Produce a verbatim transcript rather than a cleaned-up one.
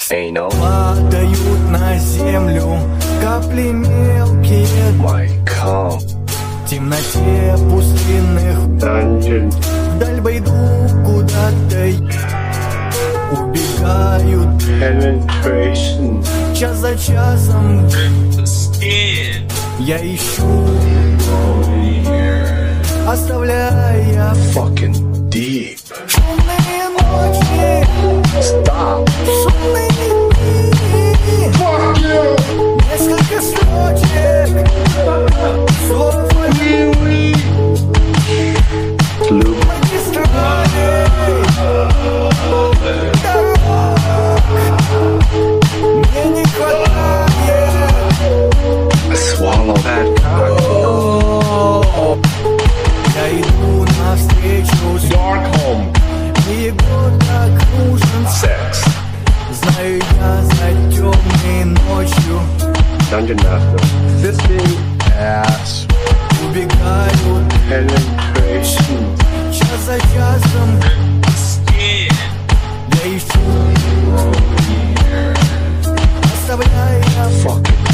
Anal. Падают на землю капли мелкие. My cum. В темноте пустынных Dungeon. вдаль пойду куда-то. Убегают Penetration. час за часом. Я ищу, оставляя Fucking deep. шумные ночи, Stop. шумные дни. Fuck you. Несколько строчек, слов Loop. магистралей, дорог. Мне не хватает. I swallow that cock. Я иду навстречу с Dark home. и год так нужен. Sex. Знаю я за темной ночью. Dungeon master. Fisting. Ass. Убегают Penetration. час за часом. Я ищу, оставляя Fucking